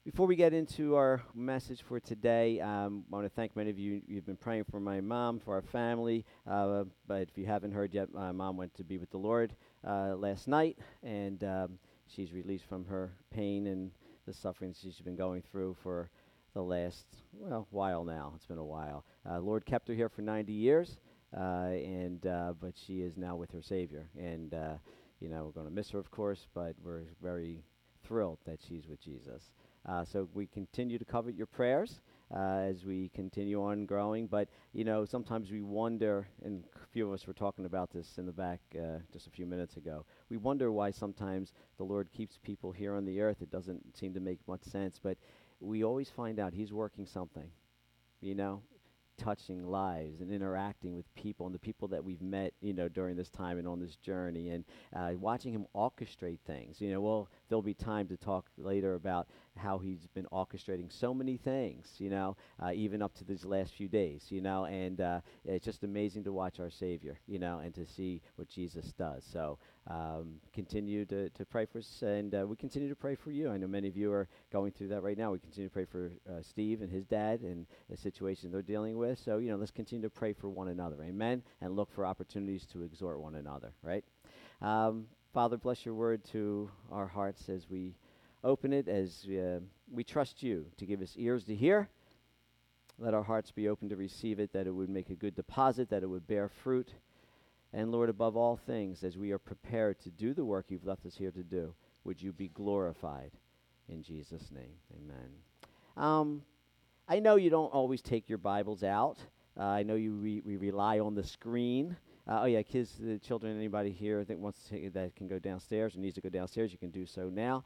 Before we get into our message for today, I want to thank many of you. You've been praying for my mom, for our family. But if you haven't heard yet, my mom went to be with the Lord last night, and she's released from her pain and the suffering she's been going through for the last, while now. It's been a while. Lord kept her here for 90 years, but she is now with her Savior. And, we're going to miss her, of course, but we're very thrilled that she's with Jesus. So we continue to covet your prayers as we continue on growing. But, sometimes we wonder, and a few of us were talking about this in the back just a few minutes ago. We wonder why sometimes the Lord keeps people here on the earth. It doesn't seem to make much sense. But we always find out He's working something, you know, touching lives and interacting with people and the people that we've met, during this time and on this journey, and watching Him orchestrate things. There'll be time to talk later about how He's been orchestrating so many things, even up to these last few days, and it's just amazing to watch our Savior, and to see what Jesus does. So continue to pray for us, and we continue to pray for you. I know many of you are going through that right now. We continue to pray for Steve and his dad and the situation they're dealing with. So, let's continue to pray for one another, amen, and look for opportunities to exhort one another, right? Father, bless your word to our hearts as we open it, as we trust you to give us ears to hear. Let our hearts be open to receive it, that it would make a good deposit, that it would bear fruit. And Lord, above all things, as we are prepared to do the work you've left us here to do, would you be glorified in Jesus' name, amen. I know you don't always take your Bibles out. I know we rely on the screen. Kids, the children, anybody here that wants to that can go downstairs or needs to go downstairs, you can do so now.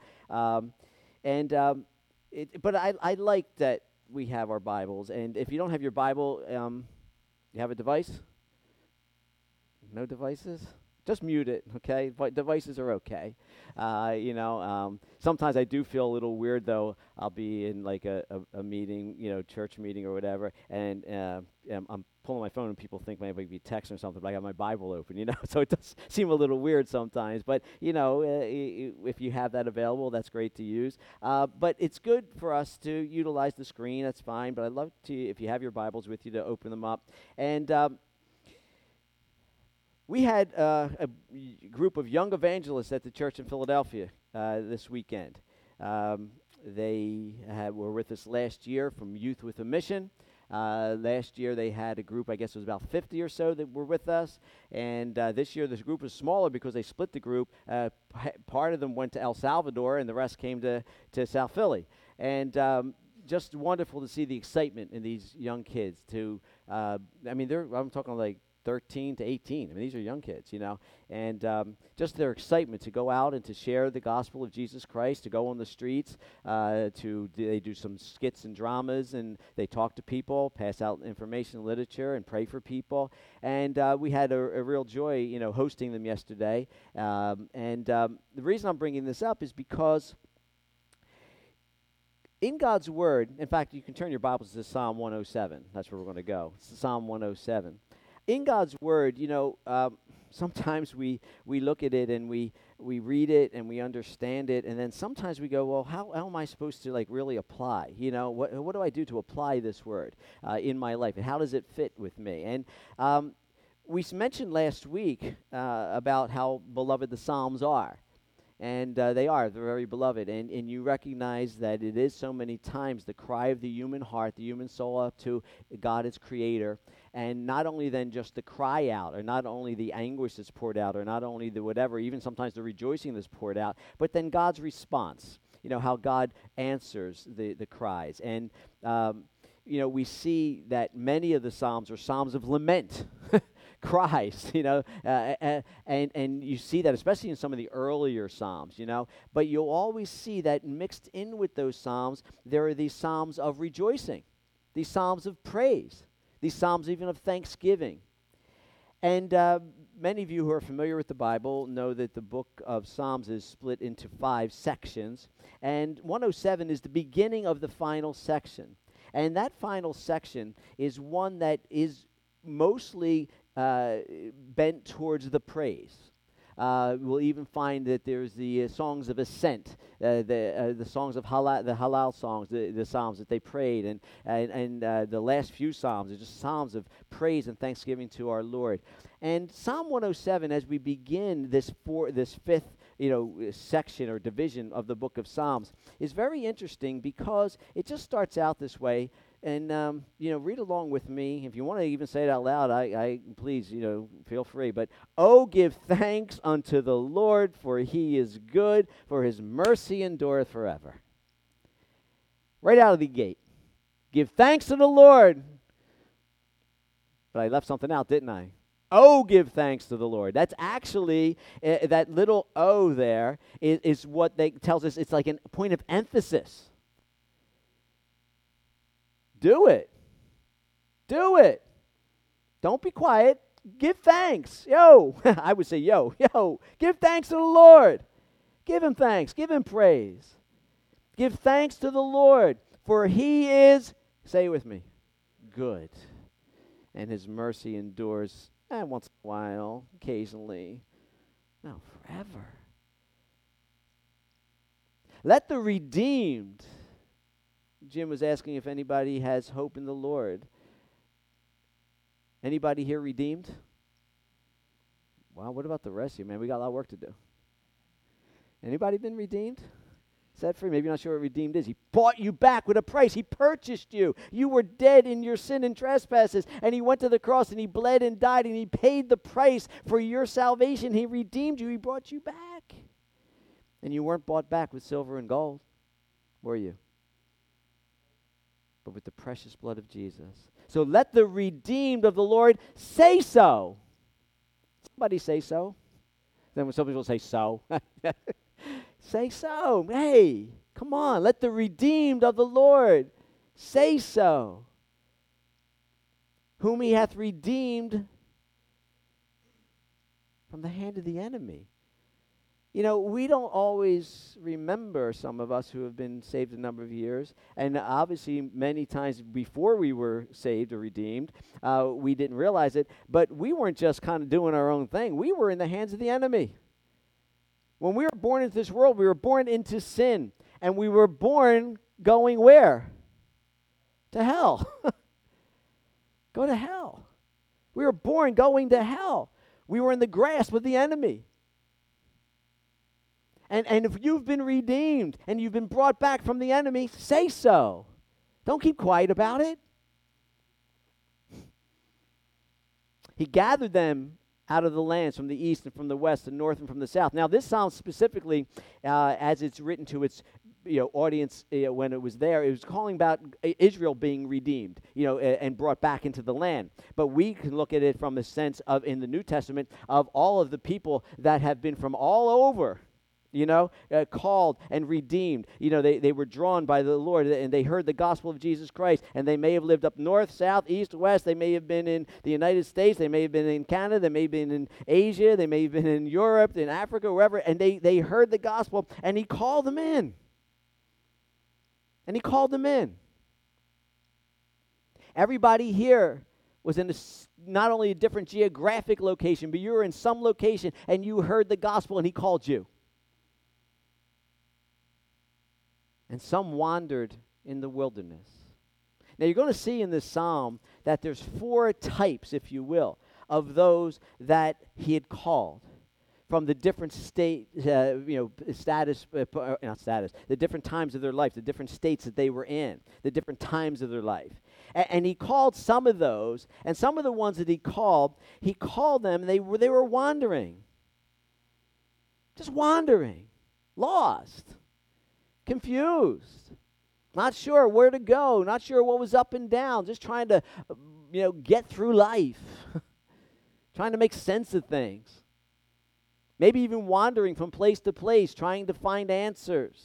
But I like that we have our Bibles. And if you don't have your Bible, you have a device? No devices? Just mute it, okay? But devices are okay. Sometimes I do feel a little weird, though. I'll be in like a meeting, church meeting or whatever, and I'm pulling my phone and people think maybe be texting or something, but I got my Bible open, So it does seem a little weird sometimes. But, if you have that available, that's great to use. But it's good for us to utilize the screen. That's fine. But I'd love to, if you have your Bibles with you, to open them up. And we had group of young evangelists at the church in Philadelphia this weekend. They were with us last year from Youth with a Mission. Last year they had a group, I guess it was about 50 or so that were with us. And this year this group was smaller because they split the group. Part of them went to El Salvador and the rest came to South Philly. And just wonderful to see the excitement in these young kids. I'm talking like 13 to 18. These are young kids, and just their excitement to go out and to share the gospel of Jesus Christ, to go on the streets, they do some skits and dramas, and they talk to people, pass out information, literature, and pray for people. And we had a real joy, hosting them yesterday. The reason I'm bringing this up is because in God's Word, in fact, you can turn your Bibles to Psalm 107. That's where we're going to go. It's Psalm 107. In God's Word, sometimes we look at it and we read it and we understand it, and then sometimes we go, well, how am I supposed to really apply? What do I do to apply this Word in my life, and how does it fit with me? And we mentioned last week about how beloved the Psalms are. And they're very beloved. And you recognize that it is so many times the cry of the human heart, the human soul up to God as creator. And not only then just the cry out, or not only the anguish that's poured out, or not only the whatever, even sometimes the rejoicing that's poured out, but then God's response, how God answers the cries. And, we see that many of the Psalms are Psalms of lament. Cries, and you see that especially in some of the earlier Psalms, but you'll always see that mixed in with those Psalms, there are these Psalms of rejoicing, these Psalms of praise, these Psalms even of thanksgiving. And many of you who are familiar with the Bible know that the book of Psalms is split into 5 sections, and 107 is the beginning of the final section. And that final section is one that is mostly bent towards the praise. We'll even find that there's the songs of ascent, the songs of the Halal songs, the psalms that they prayed, and the last few psalms are just psalms of praise and thanksgiving to our Lord. And Psalm 107, as we begin this fifth section or division of the book of Psalms, is very interesting because it just starts out this way. And read along with me. If you want to even say it out loud, I please, feel free. But, oh, give thanks unto the Lord, for he is good, for his mercy endureth forever. Right out of the gate. Give thanks to the Lord. But I left something out, didn't I? Oh, give thanks to the Lord. That's actually, that little O there is what they tells us. It's like a point of emphasis. Do it. Do it. Don't be quiet. Give thanks. Yo. I would say yo. Give thanks to the Lord. Give him thanks. Give him praise. Give thanks to the Lord, for he is, say it with me, good. And his mercy endures once in a while, occasionally. No, forever. Let the redeemed. Jim was asking if anybody has hope in the Lord. Anybody here redeemed? Well, what about the rest of you, man? We got a lot of work to do. Anybody been redeemed? Set free? Maybe you're not sure what redeemed is. He bought you back with a price. He purchased you. You were dead in your sin and trespasses, and he went to the cross, and he bled and died, and he paid the price for your salvation. He redeemed you. He brought you back. And you weren't bought back with silver and gold, were you? But with the precious blood of Jesus. So let the redeemed of the Lord say so. Somebody say so. Then when somebody will say so. Say so. Hey, come on. Let the redeemed of the Lord say so. Whom he hath redeemed from the hand of the enemy. We don't always remember, some of us who have been saved a number of years, and obviously many times before we were saved or redeemed, we didn't realize it, but we weren't just kind of doing our own thing. We were in the hands of the enemy. When we were born into this world, we were born into sin, and we were born going where? To hell. Go to hell. We were born going to hell. We were in the grasp of the enemy. And if you've been redeemed and you've been brought back from the enemy, say so. Don't keep quiet about it. He gathered them out of the lands from the east and from the west, the north and from the south. Now, this psalm specifically, as it's written to its audience when it was there, it was calling about Israel being redeemed, and brought back into the land. But we can look at it from the sense of, in the New Testament, of all of the people that have been from all over, called and redeemed. They were drawn by the Lord, and they heard the gospel of Jesus Christ, and they may have lived up north, south, east, west. They may have been in the United States. They may have been in Canada. They may have been in Asia. They may have been in Europe, in Africa, wherever, and they heard the gospel, and he called them in. And he called them in. Everybody here was in not only a different geographic location, but you were in some location, and you heard the gospel, and he called you. And some wandered in the wilderness. Now, you're going to see in this psalm that there's 4 types, if you will, of those that he had called from the different the different times of their life, the different states that they were in, the different times of their life. And he called some of those, and some of the ones that he called them, they were wandering. Just wandering, lost. Confused, not sure where to go, not sure what was up and down, just trying to, get through life, trying to make sense of things. Maybe even wandering from place to place, trying to find answers.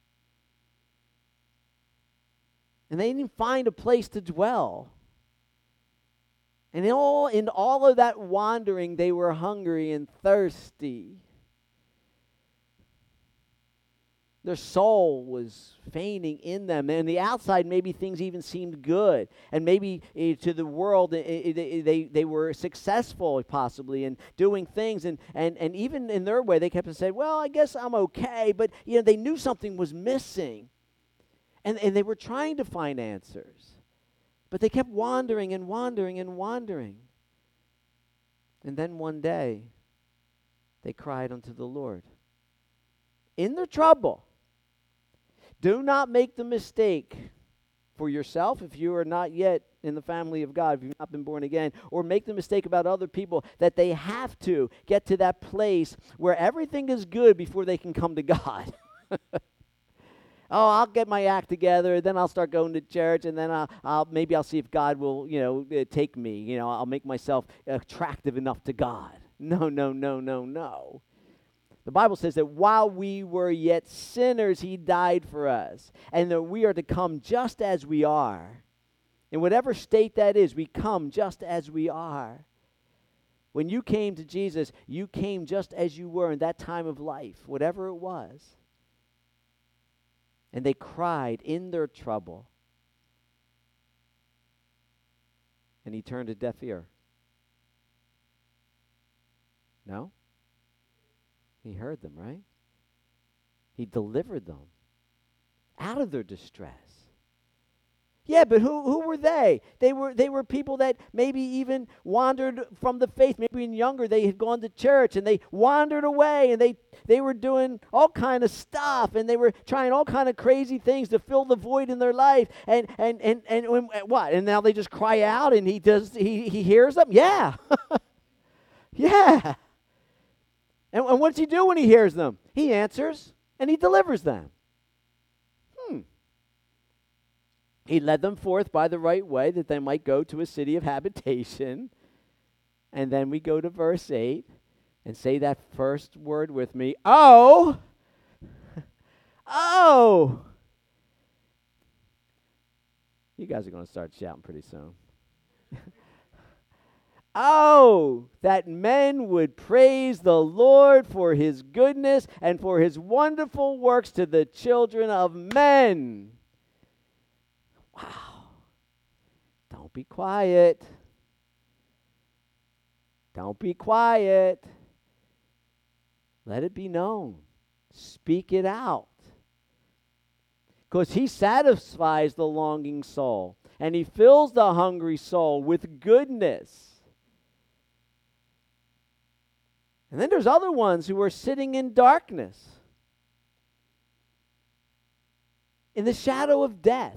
And they didn't find a place to dwell. And in all of that wandering, they were hungry and thirsty. Their soul was fainting in them. And the outside, maybe things even seemed good. And maybe to the world, they were successful, possibly, in doing things. And even in their way, they kept saying, well, I guess I'm okay. But, they knew something was missing. And they were trying to find answers. But they kept wandering and wandering and wandering. And then one day, they cried unto the Lord. In their trouble. Do not make the mistake for yourself if you are not yet in the family of God, if you've not been born again, or make the mistake about other people that they have to get to that place where everything is good before they can come to God. I'll get my act together, then I'll start going to church, and then I'll see if God will, take me. I'll make myself attractive enough to God. No, no, no, no, no. The Bible says that while we were yet sinners, he died for us, and that we are to come just as we are. In whatever state that is, we come just as we are. When you came to Jesus, you came just as you were in that time of life, whatever it was. And they cried in their trouble. And he turned a deaf ear. No? He heard them, right? He delivered them out of their distress. Yeah, but who were they? They were people that maybe even wandered from the faith. Maybe when younger they had gone to church and they wandered away and they were doing all kind of stuff and they were trying all kind of crazy things to fill the void in their life. And what? And now they just cry out and he hears them? Yeah. Yeah. And what's he do when he hears them? He answers and he delivers them. He led them forth by the right way that they might go to a city of habitation. And then we go to verse 8 and say that first word with me. Oh! Oh! You guys are going to start shouting pretty soon. Oh, that men would praise the Lord for his goodness and for his wonderful works to the children of men. Wow. Don't be quiet. Don't be quiet. Let it be known. Speak it out. Because he satisfies the longing soul, and he fills the hungry soul with goodness. And then there's other ones who are sitting in darkness, in the shadow of death,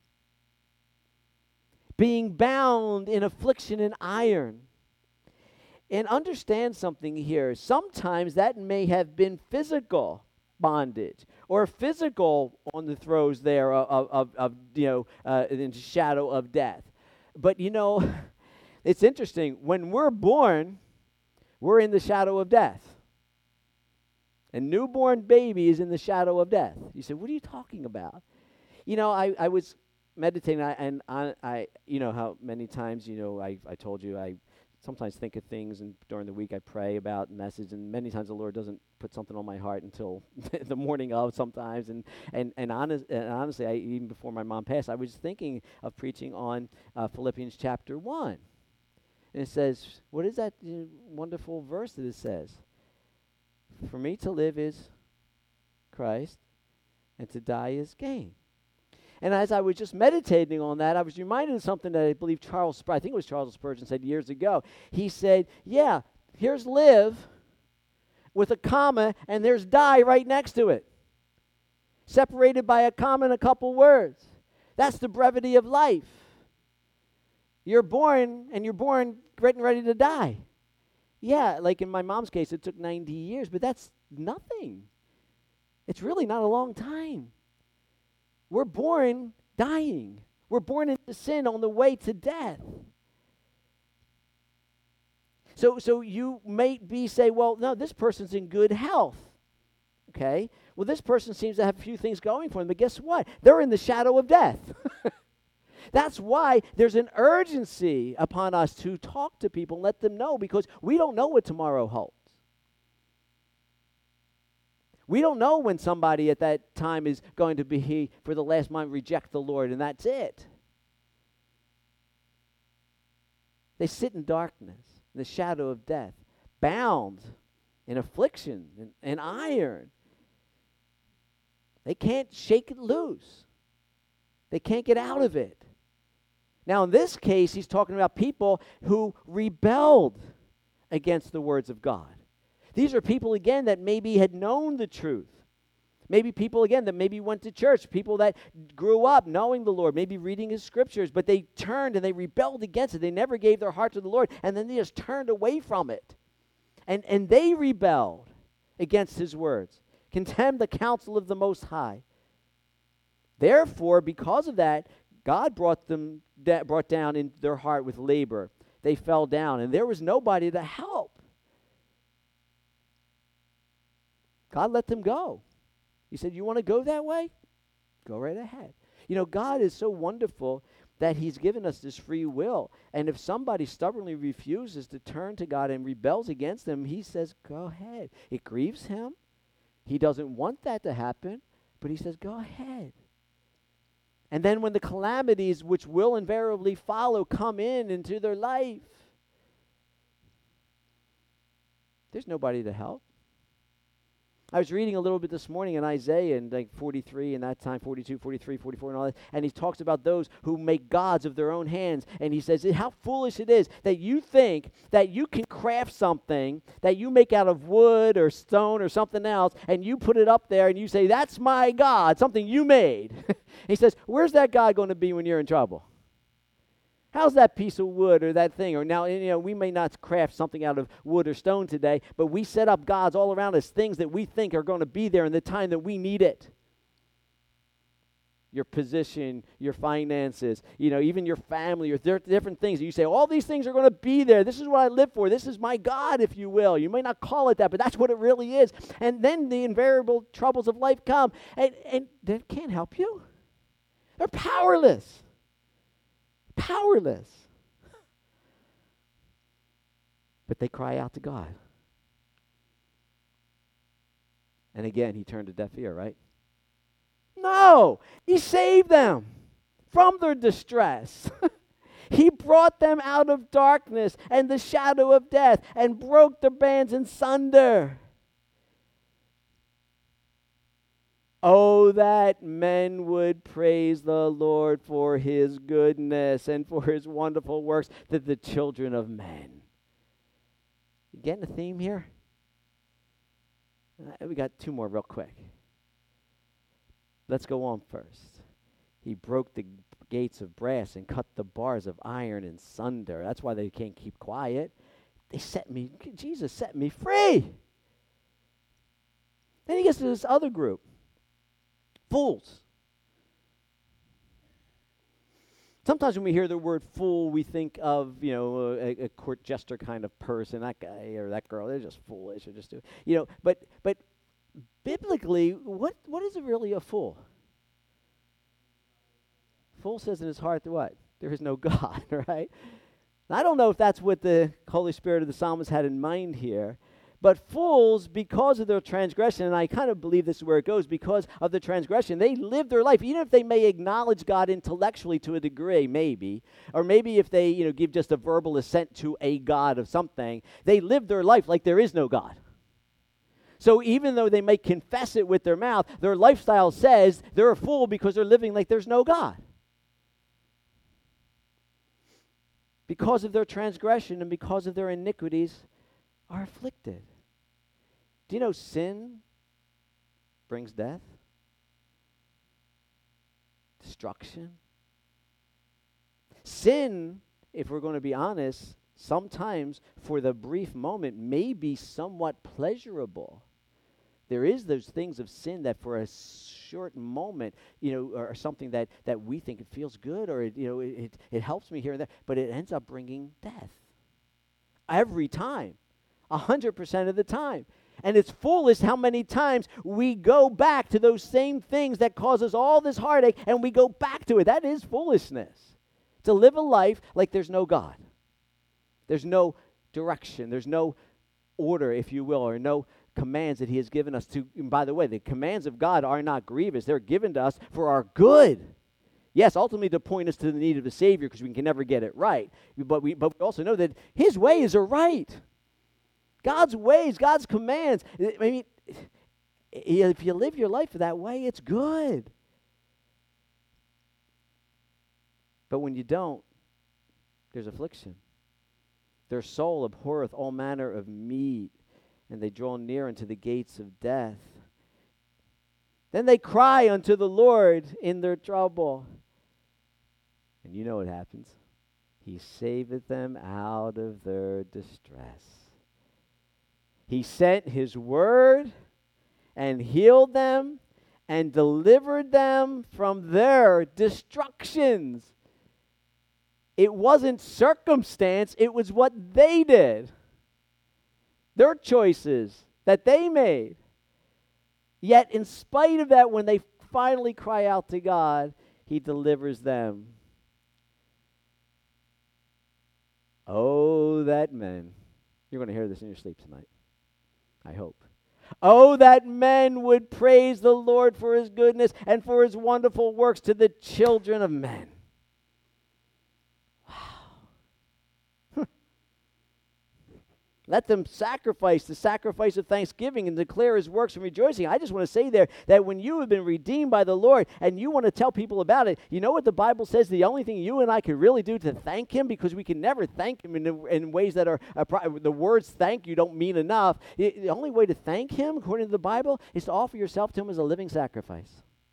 being bound in affliction and iron. And understand something here. Sometimes that may have been physical bondage or physical on the throes there of in the shadow of death. But it's interesting. When we're born, we're in the shadow of death. A newborn baby is in the shadow of death. You say, what are you talking about? I was meditating, and I how many times, I told you I sometimes think of things, and during the week I pray about message, and many times the Lord doesn't put something on my heart until the morning of sometimes. And honestly, even before my mom passed, I was thinking of preaching on Philippians chapter 1. And it says, what is that wonderful verse that it says? For me to live is Christ, and to die is gain. And as I was just meditating on that, I was reminded of something that I believe Charles Spurgeon said years ago. He said, yeah, here's live with a comma, and there's die right next to it. Separated by a comma and a couple words. That's the brevity of life. You're born, and you're born getting ready to die. Yeah, like in my mom's case, it took 90 years, but that's nothing. It's really not a long time. We're born dying. We're born into sin on the way to death. So you may say, well, no, this person's in good health. Okay? Well, this person seems to have a few things going for them, but guess what? They're in the shadow of death. That's why there's an urgency upon us to talk to people and let them know, because we don't know what tomorrow holds. We don't know when somebody at that time is going to be, for the last time, reject the Lord, and that's it. They sit in darkness, in the shadow of death, bound in affliction and iron. They can't shake it loose. They can't get out of it. Now, in this case, he's talking about people who rebelled against the words of God. These are people, again, that maybe had known the truth. Maybe people, again, that maybe went to church, people that grew up knowing the Lord, maybe reading his scriptures, but they turned and they rebelled against it. They never gave their heart to the Lord, and then they just turned away from it. And they rebelled against his words, contemned the counsel of the Most High. Therefore, because of that, God brought down in their heart with labor. They fell down, and there was nobody to help. God let them go. He said, you want to go that way? Go right ahead. You know, God is so wonderful that he's given us this free will. And if somebody stubbornly refuses to turn to God and rebels against him, he says, go ahead. It grieves him. He doesn't want that to happen, but he says, go ahead. And then when the calamities which will invariably follow come into their life, there's nobody to help. I was reading a little bit this morning in Isaiah and like 43 and that time, 42, 43, 44 and all that, and he talks about those who make gods of their own hands, and he says how foolish it is that you think that you can craft something that you make out of wood or stone or something else, and you put it up there and you say, that's my God, something you made. He says, where's that God going to be when you're in trouble? How's that piece of wood or that thing? Or now, we may not craft something out of wood or stone today, but we set up gods all around us, things that we think are going to be there in the time that we need it. Your position, your finances, even your family, or different things. You say, all these things are going to be there. This is what I live for. This is my God, if you will. You may not call it that, but that's what it really is. And then the invariable troubles of life come, and they can't help you. They're powerless. Powerless. But they cry out to God. And again, he turned a deaf ear, right? No! He saved them from their distress. He brought them out of darkness and the shadow of death and broke their bands in sunder. Oh, that men would praise the Lord for his goodness and for his wonderful works to the children of men. You getting the theme here? We got two more real quick. Let's go on first. He broke the gates of brass and cut the bars of iron in sunder. That's why they can't keep quiet. Jesus set me free. Then he gets to this other group. Fools. Sometimes when we hear the word fool, we think of, a court jester kind of person, that guy or that girl. They're just foolish or just but biblically, what is really a fool? Fool says in his heart that what? There is no God, right? I don't know if that's what the Holy Spirit of the psalmist had in mind here. But fools, because of their transgression, and I kind of believe this is where it goes, because of the transgression, they live their life, even if they may acknowledge God intellectually to a degree, maybe, or maybe if they, give just a verbal assent to a God of something, they live their life like there is no God. So even though they may confess it with their mouth, their lifestyle says they're a fool because they're living like there's no God. Because of their transgression and because of their iniquities, are afflicted. Do you know sin brings death? Destruction? Sin, if we're going to be honest, sometimes for the brief moment may be somewhat pleasurable. There is those things of sin that for a short moment, are something that we think it feels good or it helps me here and there, but it ends up bringing death. Every time. 100% of the time. And it's foolish how many times we go back to those same things that cause us all this heartache, and we go back to it. That is foolishness. To live a life like there's no God. There's no direction. There's no order, if you will, or no commands that he has given us to. And by the way, the commands of God are not grievous. They're given to us for our good. Yes, ultimately to point us to the need of a Savior, because we can never get it right. But we also know that his ways are right. God's ways, God's commands. I mean, if you live your life that way, it's good. But when you don't, there's affliction. Their soul abhorreth all manner of meat, and they draw near unto the gates of death. Then they cry unto the Lord in their trouble. And you know what happens. He saveth them out of their distress. He sent his word and healed them and delivered them from their destructions. It wasn't circumstance, it was what they did. Their choices that they made. Yet in spite of that, when they finally cry out to God, he delivers them. Oh, that men. You're going to hear this in your sleep tonight. I hope. Oh, that men would praise the Lord for his goodness and for his wonderful works to the children of men. Let them sacrifice the sacrifice of thanksgiving and declare his works and rejoicing. I just want to say there that when you have been redeemed by the Lord and you want to tell people about it, you know what the Bible says? The only thing you and I can really do to thank him, because we can never thank him in ways that are, the words thank you don't mean enough. The only way to thank him, according to the Bible, is to offer yourself to him as a living sacrifice.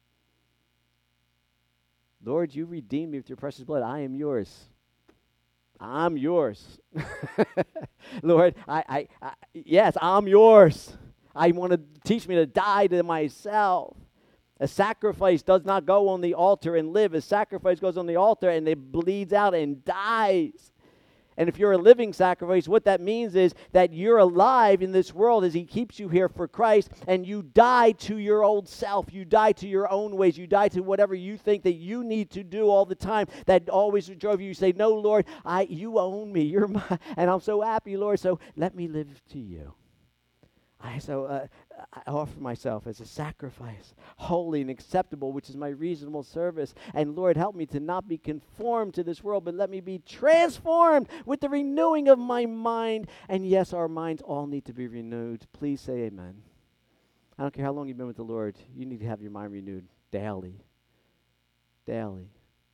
Lord, you redeemed me with your precious blood. I am yours. I'm yours. Lord, yes, I'm yours. I want to teach me to die to myself. A sacrifice does not go on the altar and live. A sacrifice goes on the altar and it bleeds out and dies. And if you're a living sacrifice, what that means is that you're alive in this world as he keeps you here for Christ, and you die to your old self. You die to your own ways. You die to whatever you think that you need to do all the time that always drove you. You say, no, Lord, you own me. You're mine, and I'm so happy, Lord, so let me live to you. I offer myself as a sacrifice, holy and acceptable, which is my reasonable service. And Lord, help me to not be conformed to this world, but let me be transformed with the renewing of my mind. And yes, our minds all need to be renewed. Please say amen. I don't care how long you've been with the Lord, you need to have your mind renewed daily. Daily.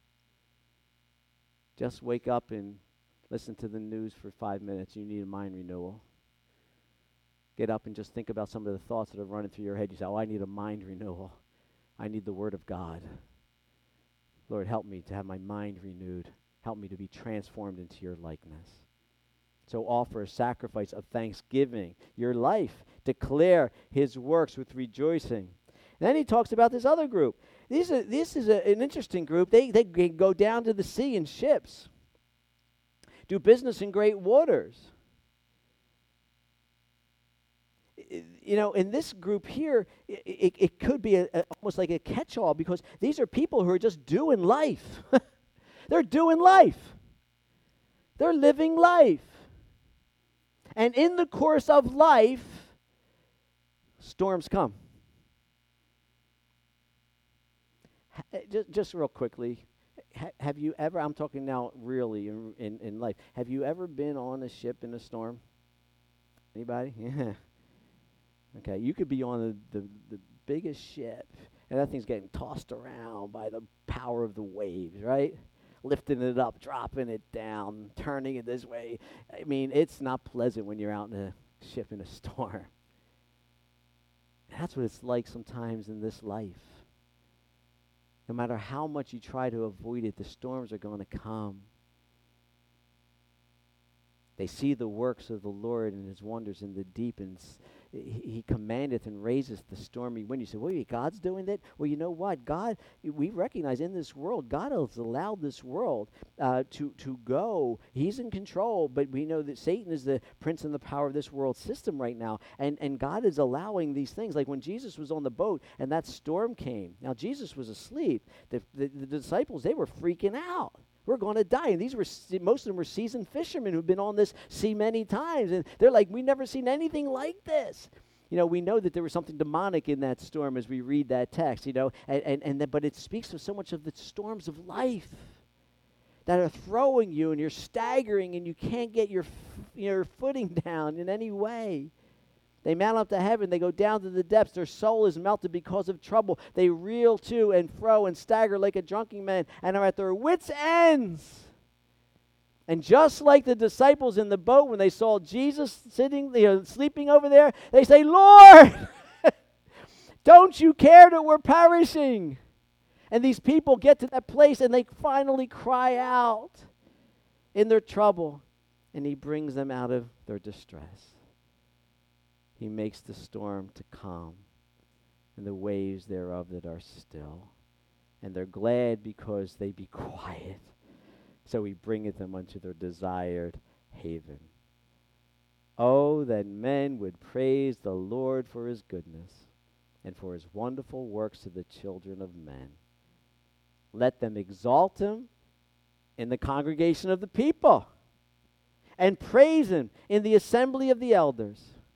Just wake up and listen to the news for 5 minutes. You need a mind renewal. Get up and just think about some of the thoughts that are running through your head. You say, I need a mind renewal. I need the Word of God. Lord, help me to have my mind renewed. Help me to be transformed into your likeness. So offer a sacrifice of thanksgiving. Your life, declare his works with rejoicing. And then he talks about this other group. This is an interesting group. They go down to the sea in ships. Do business in great waters. You know, in this group here, it could be almost like a catch-all, because these are people who are just doing life. They're doing life. They're living life. And in the course of life, storms come. Just real quickly, have you ever, I'm talking now really in life, have you ever been on a ship in a storm? Anybody? Yeah. Okay, you could be on the biggest ship, and that thing's getting tossed around by the power of the waves, right? Lifting it up, dropping it down, turning it this way. I mean, it's not pleasant when you're out in a ship in a storm. That's what it's like sometimes in this life. No matter how much you try to avoid it, the storms are going to come. They see the works of the Lord and his wonders in the deep, and he commandeth and raiseth the stormy wind. You say, wait, God's doing that? Well, you know what? God, we recognize in this world, God has allowed this world to go. He's in control, but we know that Satan is the prince and the power of this world system right now, and God is allowing these things. Like when Jesus was on the boat and that storm came. Now, Jesus was asleep. The disciples, they were freaking out. We're going to die. And these were, most of them were seasoned fishermen who've been on this sea many times. And they're like, we've never seen anything like this. we know that there was something demonic in that storm as we read that text, but it speaks of so much of the storms of life that are throwing you, and you're staggering, and you can't get your footing down in any way. They mount up to heaven. They go down to the depths. Their soul is melted because of trouble. They reel to and fro and stagger like a drunken man and are at their wits' ends. And just like the disciples in the boat, when they saw Jesus sitting, sleeping over there, they say, Lord, don't you care that we're perishing? And these people get to that place and they finally cry out in their trouble. And he brings them out of their distress. He makes the storm to calm, and the waves thereof that are still. And they're glad because they be quiet. So he bringeth them unto their desired haven. Oh, that men would praise the Lord for his goodness, and for his wonderful works to the children of men. Let them exalt him in the congregation of the people, and praise him in the assembly of the elders.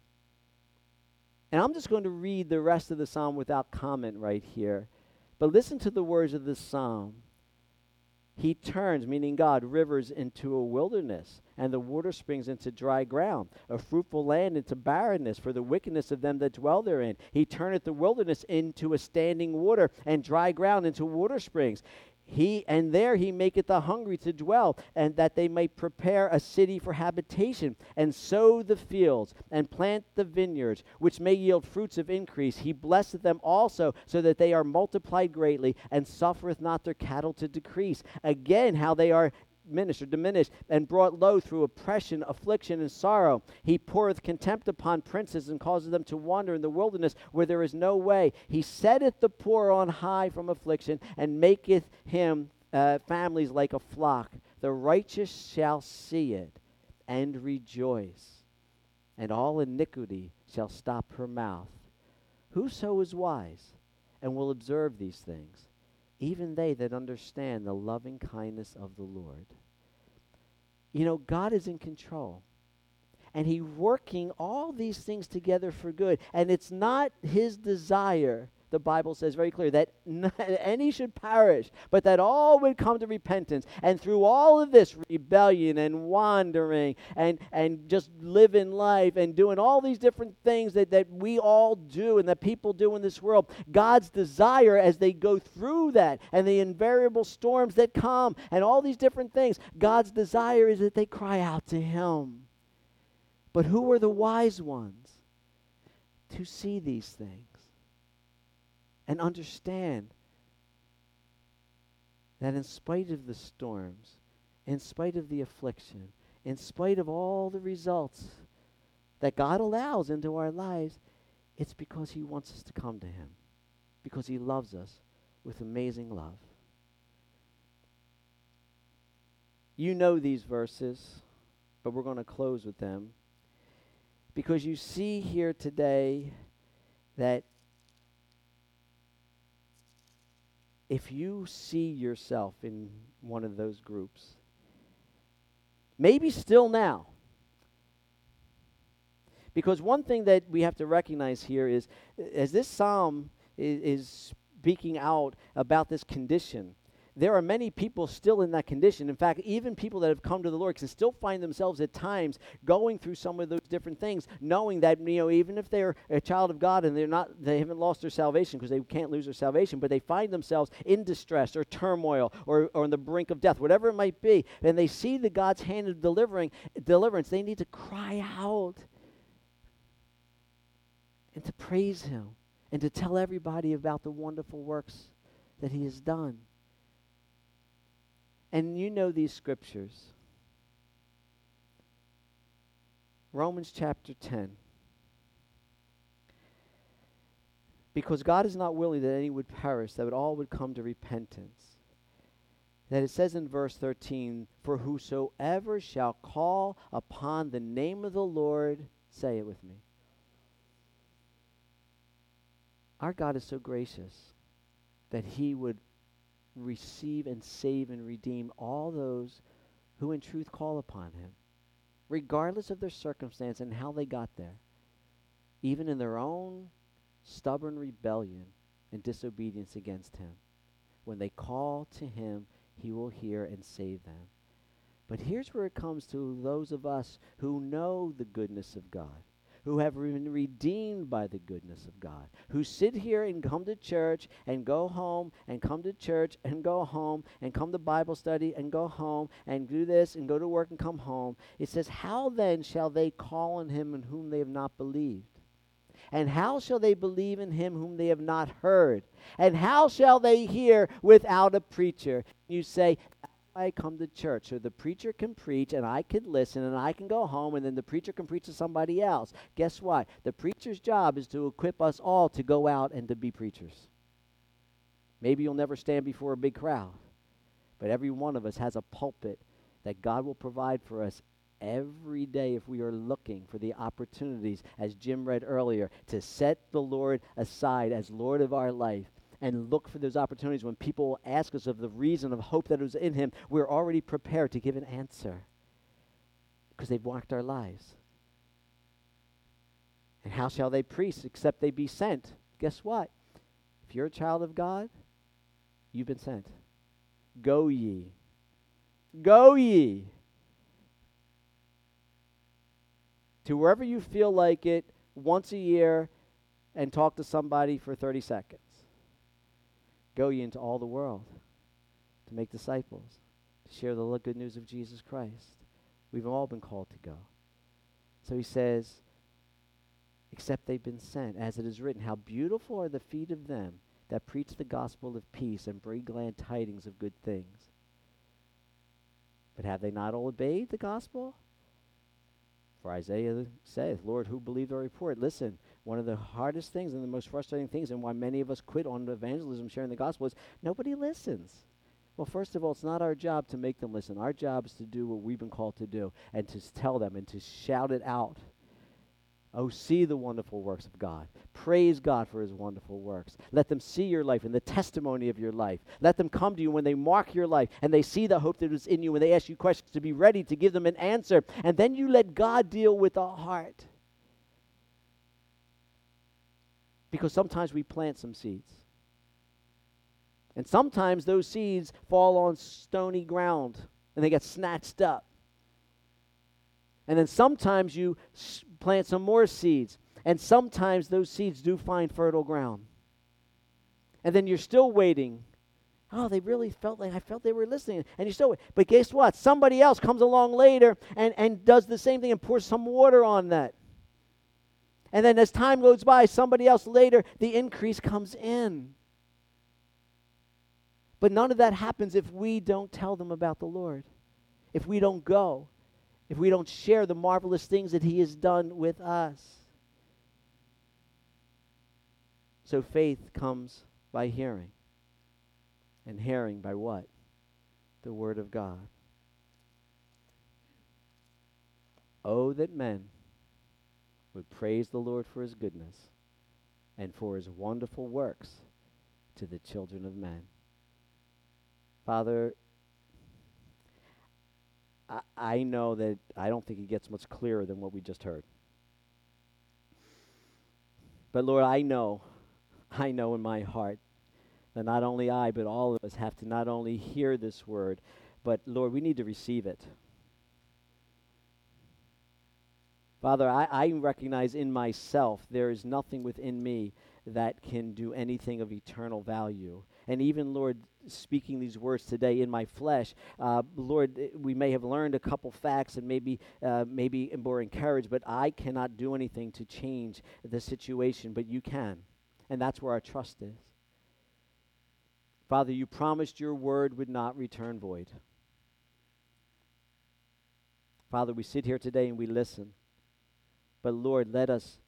And I'm just going to read the rest of the psalm without comment right here. But listen to the words of this psalm. He turns, meaning God, rivers into a wilderness, and the water springs into dry ground, a fruitful land into barrenness, for the wickedness of them that dwell therein. He turneth the wilderness into a standing water, and dry ground into water springs. There he maketh the hungry to dwell, and that they may prepare a city for habitation, and sow the fields, and plant the vineyards, which may yield fruits of increase. He blesseth them also, so that they are multiplied greatly, and suffereth not their cattle to decrease. Again, how they are diminished, and brought low through oppression, affliction, and sorrow. He poureth contempt upon princes, and causes them to wander in the wilderness where there is no way. He setteth the poor on high from affliction, and maketh him families like a flock. The righteous shall see it and rejoice, and all iniquity shall stop her mouth. Whoso is wise and will observe these things, even they that understand the loving kindness of the Lord. God is in control. And he's working all these things together for good. And it's not his desire, the Bible says very clear, that any should perish, but that all would come to repentance. And through all of this rebellion and wandering and just living life and doing all these different things that we all do and that people do in this world, God's desire as they go through that and the invariable storms that come and all these different things, God's desire is that they cry out to him. But who are the wise ones to see these things and understand that in spite of the storms, in spite of the affliction, in spite of all the results that God allows into our lives, it's because he wants us to come to him, because he loves us with amazing love. You know these verses, but we're going to close with them. Because you see here today that if you see yourself in one of those groups, maybe still now, because one thing that we have to recognize here is, as this psalm is speaking out about this condition, there are many people still in that condition. In fact, even people that have come to the Lord can still find themselves at times going through some of those different things, knowing that, even if they're a child of God and they haven't lost their salvation, because they can't lose their salvation, but they find themselves in distress or turmoil or on the brink of death, whatever it might be, and they see the God's hand of deliverance, they need to cry out and to praise him and to tell everybody about the wonderful works that he has done. And you know these scriptures. Romans chapter 10. Because God is not willing that any would perish, that all would come to repentance. That it says in verse 13, for whosoever shall call upon the name of the Lord, say it with me. Our God is so gracious that he would receive and save and redeem all those who in truth call upon him, regardless of their circumstance and how they got there. even in their own stubborn rebellion and disobedience against him. When they call to him, he will hear and save them. But here's where it comes to those of us who know the goodness of God, who have been redeemed by the goodness of God, who sit here and come to church and go home and come to church and go home and come to Bible study and go home and do this and go to work and come home. It says, how then shall they call on him in whom they have not believed? And how shall they believe in him whom they have not heard? And how shall they hear without a preacher? You say, I come to church so the preacher can preach and I can listen and I can go home and then the preacher can preach to somebody else. Guess what? The preacher's job is to equip us all to go out and to be preachers. Maybe you'll never stand before a big crowd, but every one of us has a pulpit that God will provide for us every day if we are looking for the opportunities, as Jim read earlier, to set the Lord aside as Lord of our life. And look for those opportunities when people ask us of the reason of hope that is in him. We're already prepared to give an answer because they've walked our lives. And how shall they preach except they be sent? Guess what? If you're a child of God, you've been sent. Go ye. Go ye. To wherever you feel like it once a year and talk to somebody for 30 seconds. Go ye into all the world to make disciples, to share the good news of Jesus Christ. We've all been called to go. So he says, except they've been sent, as it is written, how beautiful are the feet of them that preach the gospel of peace and bring glad tidings of good things. But have they not all obeyed the gospel? For Isaiah saith, Lord, who believed our report? Listen, one of the hardest things and the most frustrating things and why many of us quit on evangelism, sharing the gospel, is nobody listens. Well, first of all, it's not our job to make them listen. Our job is to do what we've been called to do and to tell them and to shout it out. Oh, see the wonderful works of God. Praise God for his wonderful works. Let them see your life and the testimony of your life. Let them come to you when they mark your life and they see the hope that is in you, when they ask you questions, to be ready to give them an answer. And then you let God deal with the heart. Because sometimes we plant some seeds. And sometimes those seeds fall on stony ground and they get snatched up. And then sometimes you plant some more seeds. And sometimes those seeds do find fertile ground. And then you're still waiting. Oh, they really felt like, I felt they were listening. And you're still waiting. But guess what? Somebody else comes along later and does the same thing and pours some water on that. And then as time goes by, somebody else later, the increase comes in. But none of that happens if we don't tell them about the Lord. If we don't go. If we don't share the marvelous things that he has done with us. So faith comes by hearing. And hearing by what? The word of God. Oh, that men would praise the Lord for his goodness and for his wonderful works to the children of men. Father, I know that I don't think it gets much clearer than what we just heard. But Lord, I know in my heart that not only I, but all of us have to not only hear this word, but Lord, we need to receive it. Father, I recognize in myself there is nothing within me that can do anything of eternal value. And even, Lord, speaking these words today in my flesh, Lord, we may have learned a couple facts and maybe more encouraged, but I cannot do anything to change the situation, but you can. And that's where our trust is. Father, you promised your word would not return void. Father, we sit here today and we listen. But Lord, let us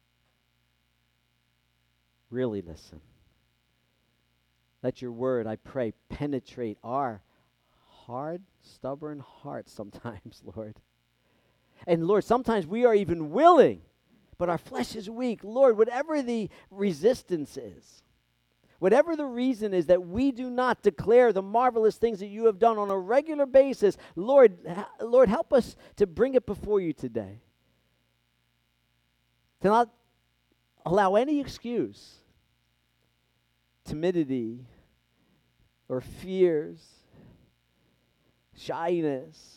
really listen. Let your word, I pray, penetrate our hard, stubborn hearts sometimes, Lord. And Lord, sometimes we are even willing, but our flesh is weak. Lord, whatever the resistance is, whatever the reason is that we do not declare the marvelous things that you have done on a regular basis, Lord, help us to bring it before you today. To not allow any excuse, timidity, or fears, shyness,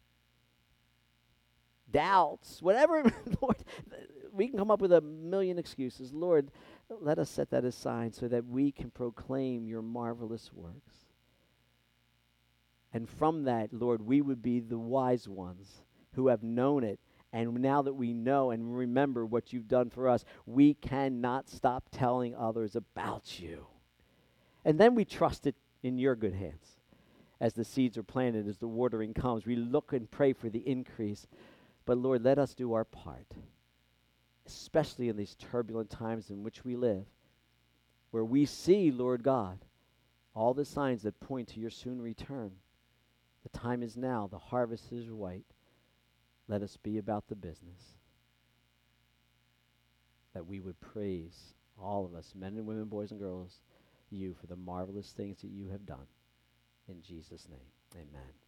doubts, whatever, Lord, we can come up with a million excuses. Lord, let us set that aside so that we can proclaim your marvelous works. And from that, Lord, we would be the wise ones who have known it. And now that we know and remember what you've done for us, we cannot stop telling others about you. And then we trust it in your good hands. As the seeds are planted, as the watering comes, we look and pray for the increase. But Lord, let us do our part, especially in these turbulent times in which we live, where we see, Lord God, all the signs that point to your soon return. The time is now. The harvest is white. Let us be about the business. That we would praise, all of us, men and women, boys and girls, you for the marvelous things that you have done. In Jesus' name, amen.